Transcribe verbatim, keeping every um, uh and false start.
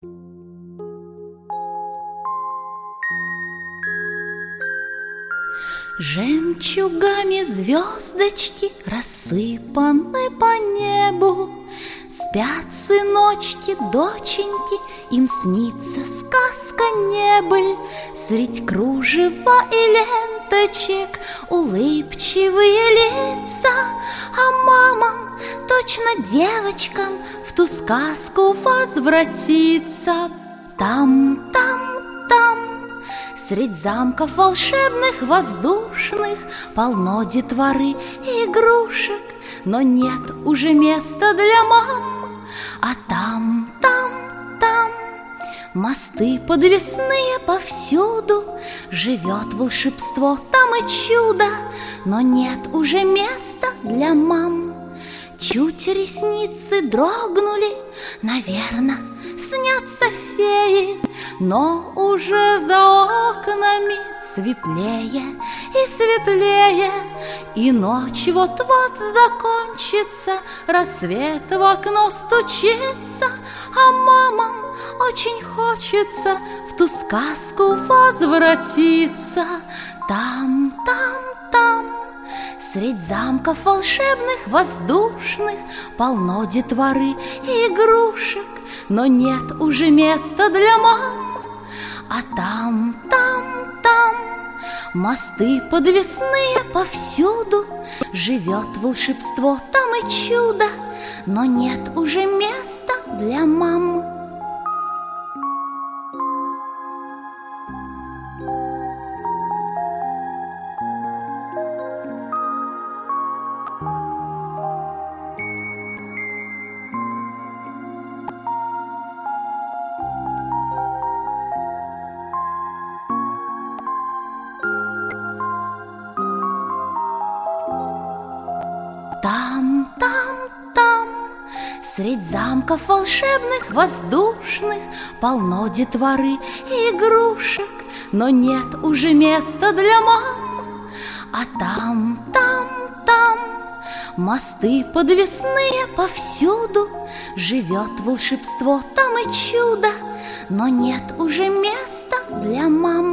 Жемчугами звездочки рассыпаны по небу. Спят сыночки, доченьки, им снится сказка небыль. Средь кружева и ленточек улыбчивые лица, а мамам, точно девочкам, в ту сказку возвратиться. Там, там, там, средь замков волшебных, воздушных, полно детворы и игрушек, но нет уже места для мам. А там, там, там мосты подвесные повсюду, живет волшебство, там и чудо, но нет уже места для мам. Чуть ресницы дрогнули, наверно, снятся феи, но уже за окнами светлее и светлее, и ночь вот-вот закончится, рассвет в окно стучится, а мамам очень хочется в ту сказку возвратиться. Там, там, там средь замков волшебных, воздушных, полно детворы и игрушек, но нет уже места для мам. А там, там, там мосты подвесные повсюду, живет волшебство, там и чудо, но нет уже места для мам. Там, там, там средь замков волшебных, воздушных, полно детворы и игрушек, но нет уже места для мам. А там, там, там мосты подвесные повсюду, живет волшебство, там и чудо, но нет уже места для мам.